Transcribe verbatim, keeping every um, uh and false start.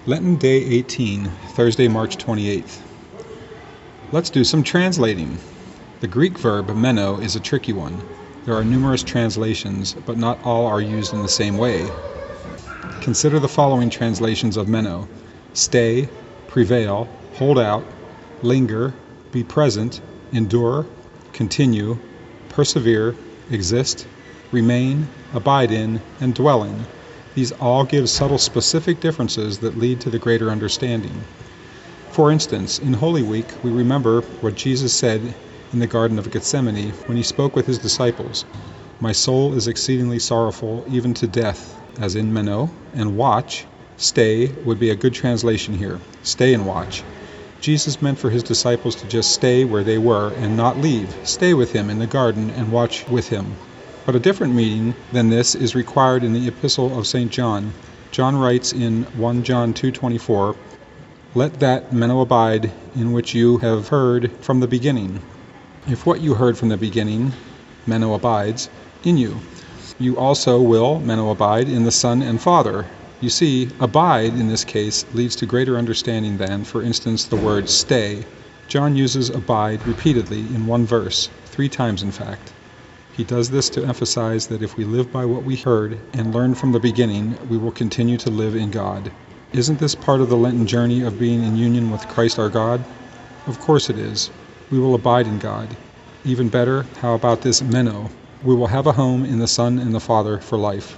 Lenten Day eighteen, Thursday, March twenty-eighth. Let's do some translating. The Greek verb meno is a tricky one. There are numerous translations, but not all are used in the same way. Consider the following translations of meno: stay, prevail, hold out, linger, be present, endure, continue, persevere, exist, remain, abide in, and dwell in. These all give subtle specific differences that lead to the greater understanding. For instance, in Holy Week, we remember what Jesus said in the Garden of Gethsemane when he spoke with his disciples. My soul is exceedingly sorrowful, even to death, as in meno, and watch, stay, would be a good translation here. Stay and watch. Jesus meant for his disciples to just stay where they were and not leave. Stay with him in the garden and watch with him. But a different meaning than this is required in the Epistle of Saint John. John writes in First John two twenty-four, let that meno abide in which you have heard from the beginning. If what you heard from the beginning, meno abides, in you, you also will, meno abide, in the Son and Father. You see, abide in this case leads to greater understanding than, for instance, the word stay. John uses abide repeatedly in one verse, three times in fact. He does this to emphasize that if we live by what we heard and learned from the beginning, we will continue to live in God. Isn't this part of the Lenten journey of being in union with Christ our God? Of course it is. We will abide in God. Even better, how about this meno? We will have a home in the Son and the Father for life.